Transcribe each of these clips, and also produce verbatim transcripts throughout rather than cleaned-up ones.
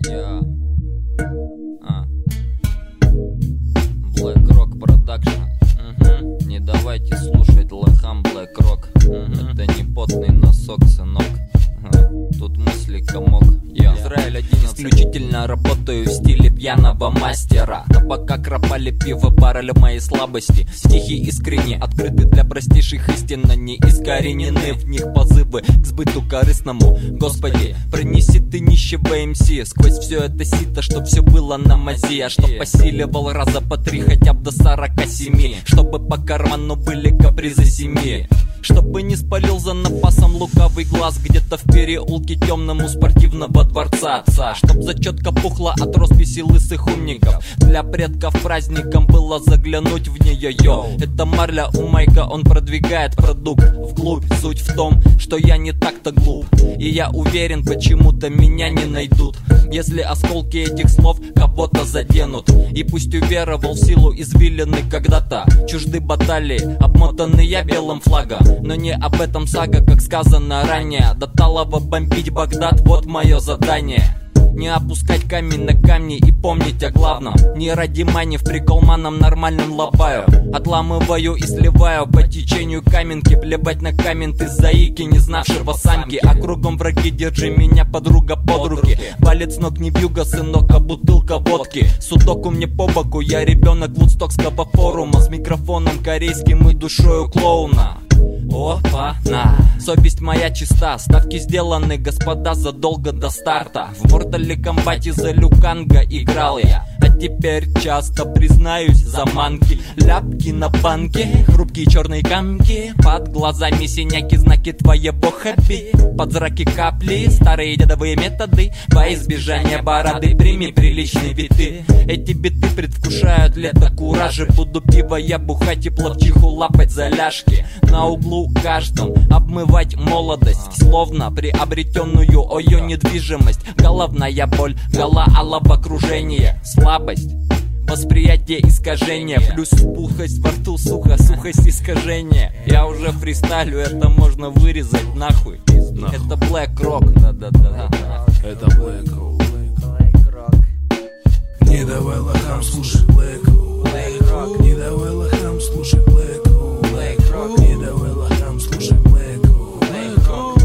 Yeah. А. Black Rock Production. Угу. Не давайте слушать лохам Black Rock. Угу. Это не потный носок, сынок. Угу. Тут мысли комок. Я Израиль одиннадцать. Исключительно работаю в стиле пьяного мастера. Табака, кропали, пиво, баррель моей слабости. Стихи искренне открыты для простейших истин, не искоренены в них позывы к сбыту корыстному. Господи, принеси ты нищего эм си сквозь все это сито, чтоб все было на мази, а чтоб посиливал раза по три хотя бы до сорока семи, чтобы по карману были капризы семьи. Чтобы не спалил за напасом лукавый глаз где-то в переулке темному спортивного дворца отца. Чтоб зачетка пухла от росписи лысых умников. Для предков праздником было заглянуть в нее, йо. Это марля у Майка, он продвигает продукт вглубь. Суть в том, что я не так-то глуп, и я уверен, почему-то меня не найдут, если осколки этих слов кого-то заденут. И пусть уверовал в силу извилины когда-то, чужды баталии, обмотанный я белым флагом. Но не об этом сага, как сказано ранее. До Талова бомбить Багдад, вот мое задание. Не опускать камень на камни и помнить о главном. Не ради мани в прикол маном нормальным лобаю. Отламываю и сливаю по течению каменки. Плевать на комменты заики, не знавшего самки. А кругом враги, держи меня, подруга, под руки. Палец ног не вьюга, сынок, а бутылка водки. Судоку мне по боку, я ребенок вудстокского форума. С микрофоном корейским и душою клоуна. Опа-на, совесть моя чиста. Ставки сделаны, господа, задолго до старта. В Мортале Комбате за Люканга играл я, а теперь часто признаюсь заманки. Ляпки на банке, хрупкие черные камки. Под глазами синяки, знаки твоего хобби. Под зраки капли, старые дедовые методы. Во избежание бороды прими приличные биты. Эти биты предвкушают лето куражи. Буду пиво я бухать и плавчиху лапать за ляжки. На углу каждом обмывать молодость, словно приобретенную ою недвижимость. Головная боль, гола головокружение, слабость, восприятие искажения, плюс пухость во рту, сухо, сухость искажения. Я уже фристайлю, это можно вырезать нахуй. Это Black Rock, да-да-да. Это Black Rock. Не давай лохам слушать Black Rock. Не давай лохам слушать Black Rock. Не давай лохам слушать Black Rock.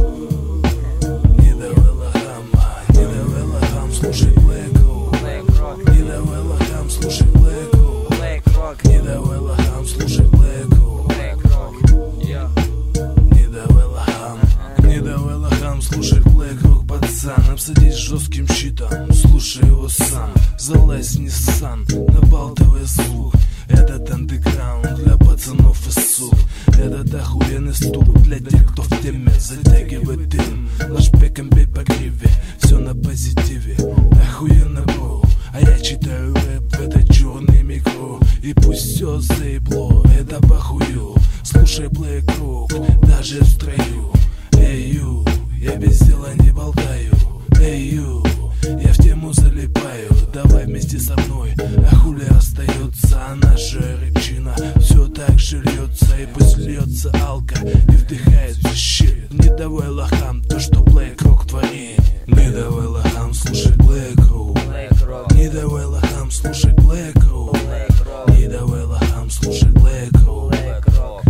Не давай лохам, не давай лохам слушать Black Rock. Не давай лохам слушать Black Rock. Не давай лохам слушать Black Rock. Не давай лохам, не давай лохам слушать Black Rock, пацан. Обсадись жестким щитом, слушай его сам. Залазь в Nissan, набалтывай звук. Этот андеграунд для пацанов и сук. Этот охуенный стук для тех, кто в теме. Затягивай дым, лашбеком бей по гриве. Все на позитиве, охуенно, бро. А я читаю рэп в этой черной микро. И пусть все заебло, это похую. Слушай Black Rock, даже в строю. Эй, ю, я без дела не болтаю. Эй, ю, я в тему залипаю. Давай вместе со мной, а хули остается, а наша рыбчина все так же льется. И пусть льется алка и вдыхается щит. Не давай лохам то, что Black Rock творит. Не давай лохам слушать Black Rock. Не давай лохам слушать Black Rock. Не давай лохам слушать Black Rock.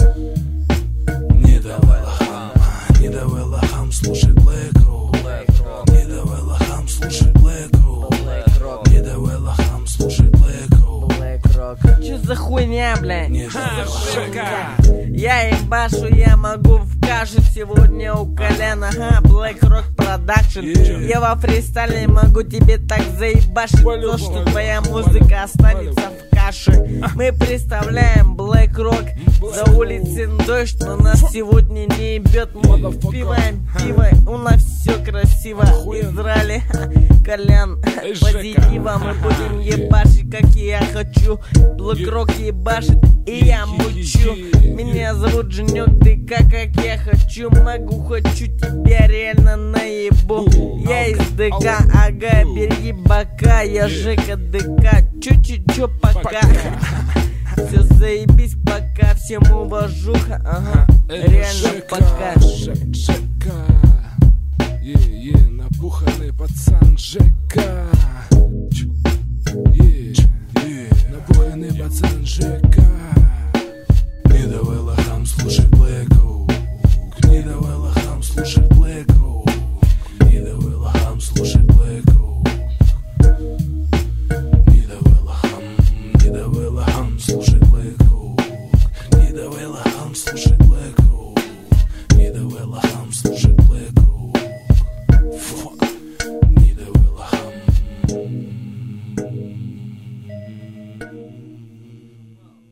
Не давай лохам, не давай лохам слушать Black Rock. Не давай лохам слушать Black Rock. Не давай лохам слушать Black Rock. Чё за хуйня, блядь? Не давай лохам. Я ебашу, я могу в кашу сегодня у колена. Ага, Black Rock Production. Yeah. Я во фристайле могу тебе так заебашить то, что твоя музыка останется в каше. Мы представляем Black Rock. За улицей дождь, но нас сегодня не ебет. Мы пиваем пиво, у нас все красиво. Израиль, Колян, позитива. Мы будем ебашить, как я хочу. Black Rock ебашит, и я мучу. Меня зовут Женек, ДК, как я хочу. Могу, хочу тебя реально наебу. Я из ДК, ага, береги бока. Я Жека, ДК, чу-чу-чу, пока. Все заебись, пока, всем уважуха, ага, реально пока. Жека, е-е, набуханный пацан Жека. пацан Жек.